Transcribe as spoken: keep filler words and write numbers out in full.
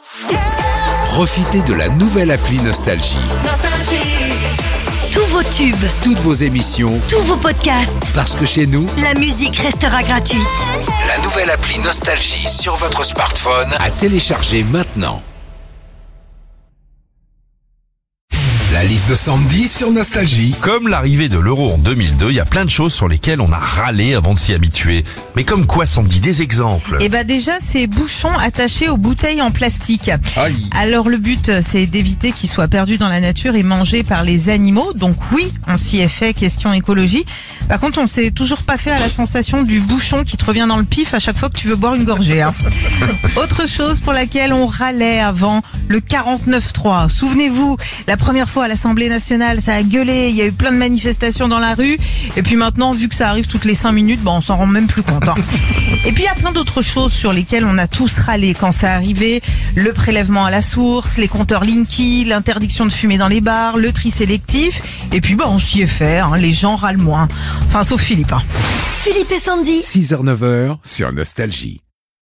Profitez de la nouvelle appli Nostalgie. Tous vos tubes, Toutes vos émissions, tous vos podcasts, parce que chez nous, la musique restera gratuite. la nouvelle appli Nostalgie sur votre smartphone à télécharger maintenant. La liste de Sandy sur Nostalgie. Comme l'arrivée de l'euro en deux mille deux, il y a plein de choses sur lesquelles on a râlé avant de s'y habituer. Mais comme quoi, Sandy, des exemples? Eh ben déjà, ces bouchons attachés aux bouteilles en plastique. Aïe. Alors le but, c'est d'éviter qu'ils soient perdus dans la nature et mangés par les animaux. Donc oui, on s'y est fait, question écologie. Par contre, on s'est toujours pas fait à la sensation du bouchon qui te revient dans le pif à chaque fois que tu veux boire une gorgée. Hein. Autre chose pour laquelle on râlait avant, le quarante-neuf trois. Souvenez-vous, la première fois à l'Assemblée nationale, ça a gueulé, il y a eu plein de manifestations dans la rue. Et puis maintenant, vu que ça arrive toutes les cinq minutes, bon, on s'en rend même plus compte. Hein. Et puis il y a plein d'autres choses sur lesquelles on a tous râlé quand ça arrivait. Le prélèvement à la source, les compteurs Linky, l'interdiction de fumer dans les bars, le tri sélectif. Et puis bah, on s'y est fait, hein, les gens râlent moins. Enfin, sauf Philippe. Hein. Philippe et Sandy. six heures neuf heures sur Nostalgie.